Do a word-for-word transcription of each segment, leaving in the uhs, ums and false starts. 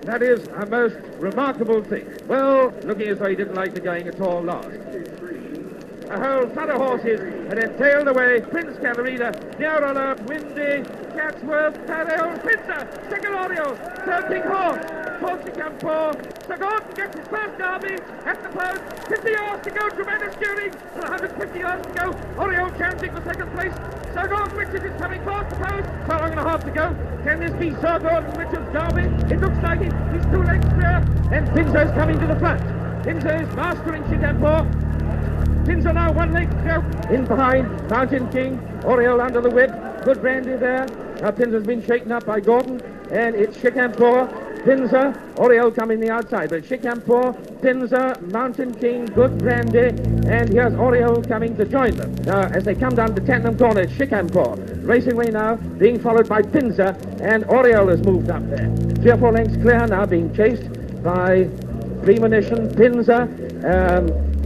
That is a most remarkable thing. Well, looking as though he didn't like the going at all last. A whole flood of horses, and then tailed away, Prince Calarina, Nearola, Windy, Chatsworth, Farrell, Pincer, second Oriole, third King Horse, fourth Chicampo, Sir Gordon gets his first derby at the post, fifty yards to go, tremendous steering, and one hundred fifty yards to go, Oriole challenging for second place, Sir Gordon Richards is coming past the post, so long and a half to go, can this be Sir Gordon Richards' derby? It looks like it, he's two lengths clear, and Pincer's coming to the front. Pincer is mastering Chicampo. Pincer now one leg to go. In behind, Mountain King, Oriole under the whip. Good brandy there. Now Pincer's been shaken up by Gordon, and it's Chicampo, Pincer, Oriole coming the outside. But Chicampo, Pincer, Mountain King, good brandy, and here's Oriole coming to join them. Now, as they come down to Tottenham Corner, it's Chicampo racing away now, being followed by Pincer, and Oriole has moved up there. Three or four lengths clear now, being chased by Premonition, Pincer, um,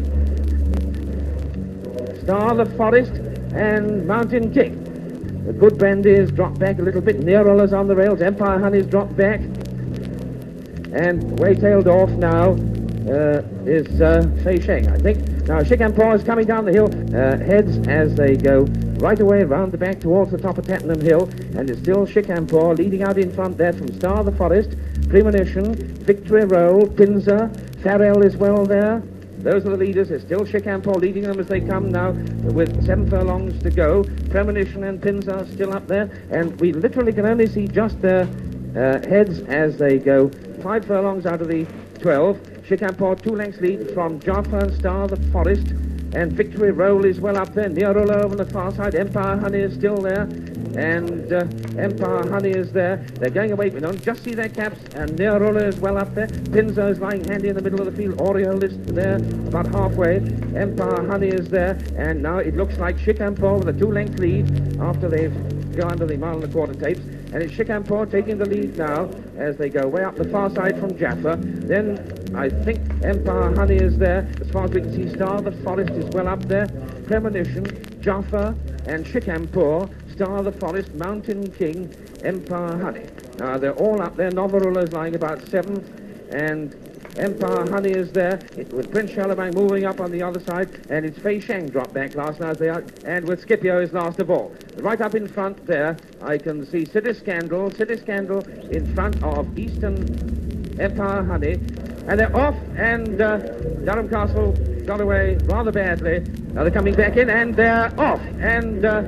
Star the Forest, and Mountain King. The good brandy is dropped back a little bit. Nearola's on the rails. Empire Honey's dropped back. And way-tailed off now uh, is uh, Fei Sheng, I think. Now, Chicampo is coming down the hill. Uh, heads as they go right away round the back towards the top of Tattenham Hill. And it's still Chicampo leading out in front there from Star the Forest, Premonition, Victory Roll, Pincer, Farrell is well there. Those are the leaders. It's still Chicampo leading them as they come now with seven furlongs to go. Premonition and Pincer are still up there. And we literally can only see just their uh, heads as they go. Five furlongs out of the twelve. Chicampo two lengths lead from Jaffa and Star the Forest. And Victory Roll is well up there. Nearola over on the far side. Empire Honey is still there. And uh, Empire Honey is there. They're going away. We don't just see their caps. And Nearola is well up there. Pincer is lying handy in the middle of the field. Oriole is there about halfway. Empire Honey is there. And now it looks like Chicampo with a two-length lead after they've gone under the mile and a quarter tapes. And it's Chicampo taking the lead now as they go way up the far side from Jaffa. Then I think Empire Honey is there. As far as we can see, Star the Forest is well up there. Premonition, Jaffa, and Chicampo. Star the Forest, Mountain King, Empire Honey. Now they're all up there. Novarula is lying about seventh, and Empire Honey is there, it, with Prince Charlemagne moving up on the other side, and it's Fei Sheng dropped back last night, they are, and with Scipio is last of all. Right up in front there, I can see City Scandal, City Scandal in front of Eastern Empire Honey, and they're off, and uh, Durham Castle got away rather badly. Now they're coming back in, and they're off, and uh,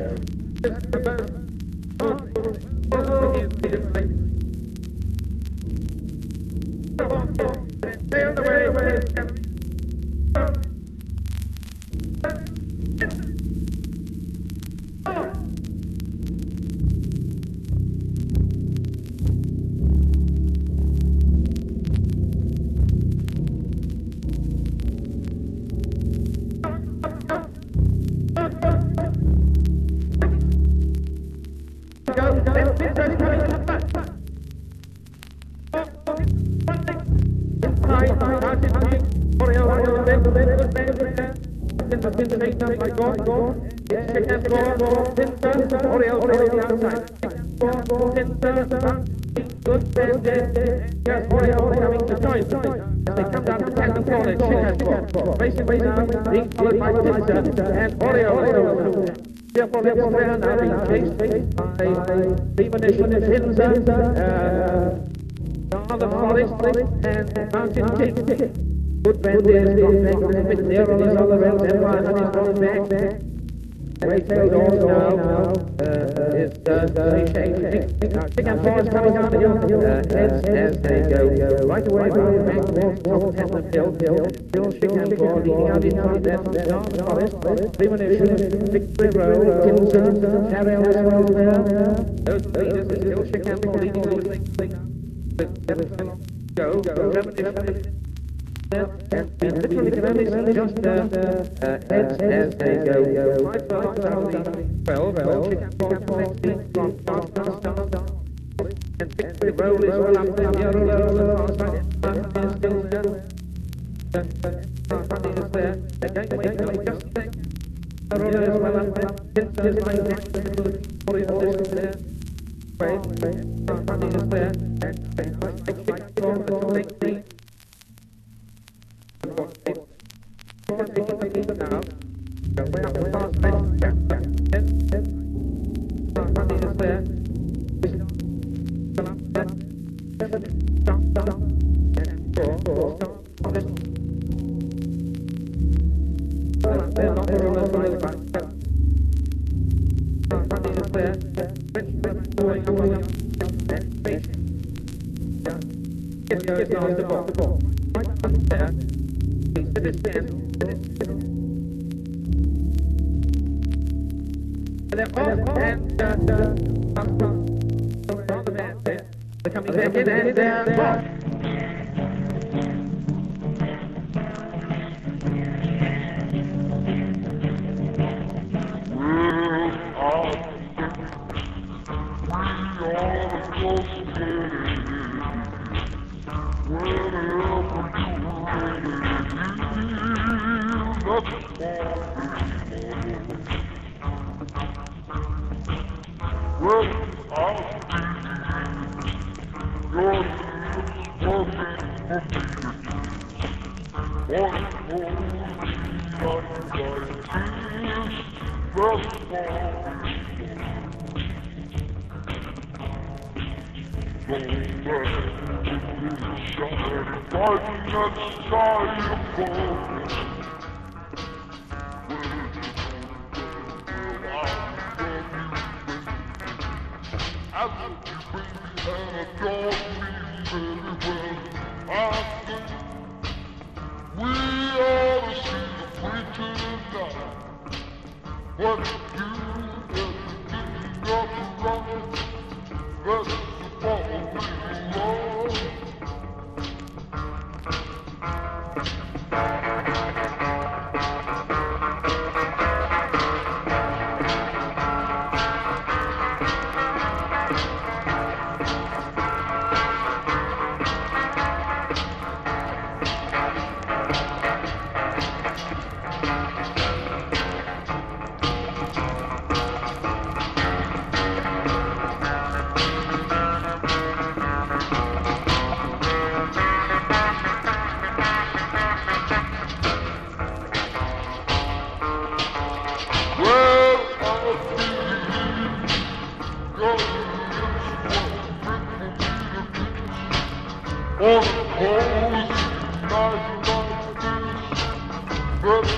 sailed away. Being followed by Pincer and Oriole. Therefore, let's clear now being chased by Premonition, Pincer, Star the Forest, and Mountain King. Good brandy is gone back a little bit nearer on the other rails. Empire Honey's gone back. Way-tailed off now uh, is Fei Sheng. Now, Chicampo is coming down the hill uh, as, as they go right away round back towards top of Tattenham Hill. Still Chicampo leading out in front there from Star the Forest. Premonition, Victory Roll, Pincer, Farrell as well there. Those leaders is still Chicampo leading all the things. Go, go, Premonition. And we literally can only see just uh, uh, heads as they go. Five furlongs out of the twelve. Chicampo next lead from Star. And Victory Roll is well up there. Nearola on the far side. Empire is still there. Empire is there. They're going to wait till just a second. Nearola is well up there. Pincer is lying next to the Oriole is there. Wait, Empire is there. And Coming back in and down. On a cold night like this,